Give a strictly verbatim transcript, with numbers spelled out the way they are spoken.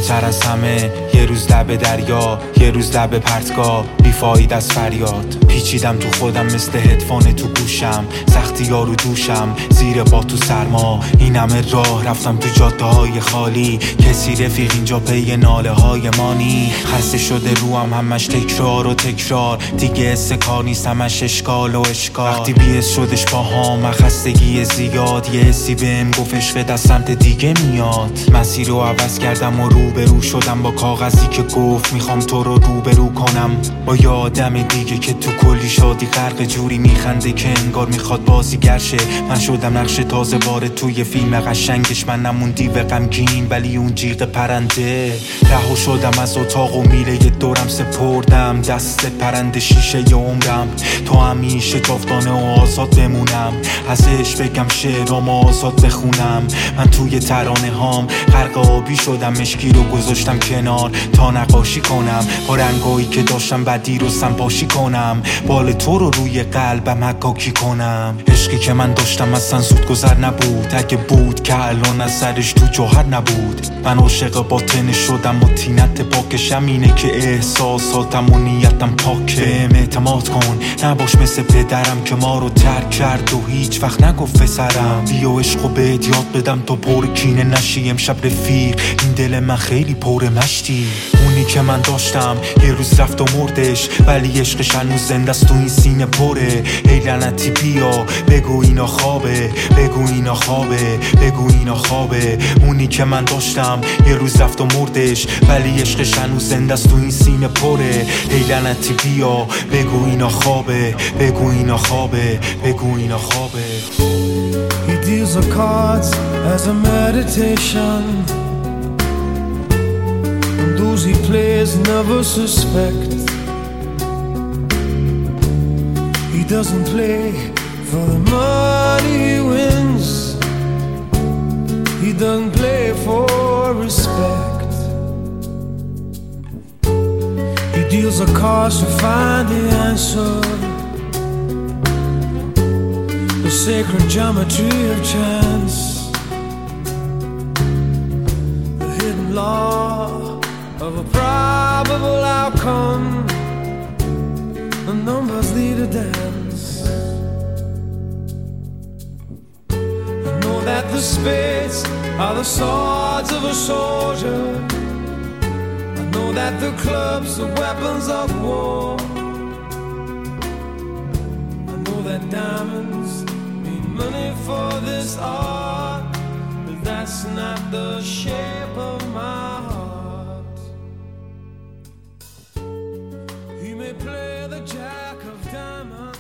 تر از همه یه روز لب دریا، یه روز لب پرتگاه، بیفاید از فریاد. پیچیدم تو خودم مثل هدفون تو گوشم، سختی ها رو دوشم، زیر با تو سرما. این همه راه رفتم تو جاده های خالی، کسی رفیق اینجا پی ناله های مانی. خسته شده روم همش تکرار و تکرار، دیگه حس کار نیست همش اشکال و اشکال. وقتی بیس شدش با هم خستگی زیاد، یه حسی بهم گفت عشقت از سمت دیگه میاد. مسیر رو عوض کردم و روبرو شدم با کاغذی که گفت میخوام تو رو روبرو کنم با یه آدم دیگه که تو کلی شادی غرق، جوری میخنده که انگار میخواد بازیگر شه. من شدم نقش تازه وارد توی فیلم قشنگش، من نمون دیو غمگین ولی اون جیغ پرنده. رها شدم از اتاق و میله یه دورم سپردم دست پرنده شیشه ی عمرم، تا همیشه جاودانه و آزاد بمونم. ازش بگم شعرام آزاد بخونم. من توی ترانه هام غرق آبی شدم، مشکی رو گذاشتم کنار تا نقاشی کنم، با رنگایی که داشتم بدی رو سنپاشی کنم، بال تو رو روی قلبم حکاکی کنم. عشقی که من داشتم اصلا زود گذر نبود، اگه بود که الان از سرش تو جوهر نبود. من عاشق باطن شدم و تینت پاکشم، اینه که احساساتم و نیتم پاکه. بهم اعتماد کن، نباش مثل پدرم که ما رو ترک کرد و هیچ وقت نگفت پسرم. بیا عشقو بهت یاد بدم تو پر کینه نشی، امشب رفیق این دل من خیلی پر مشتی. اونی که من داشتم یه روز رفت و مردش، ولی عشقش هنوز زنده است تو این سینه پره. ای لعنتی بیا بگو اینا خوابه، بگو اینا خوابه، بگو اینا خوابه. اونی که من داشتم یه روز رفت و مردش، ولی عشقش هنوز زنده است تو این سینه پره. ای لعنتی بیا بگو اینا خوابه، بگو اینا خوابه، بگو اینا خوابه. He deals the cards as a meditation, and those he plays never suspect. He doesn't play for the money he wins, he doesn't play for respect. He deals the cards to find the answer, the sacred geometry of chance, the hidden law of a probable outcome. The numbers lead a dance. I know that the spades are the swords of a soldier, I know that the clubs are weapons of war, I know that diamonds mean money for this art, but that's not the shape of my heart. He may play the jack of diamonds,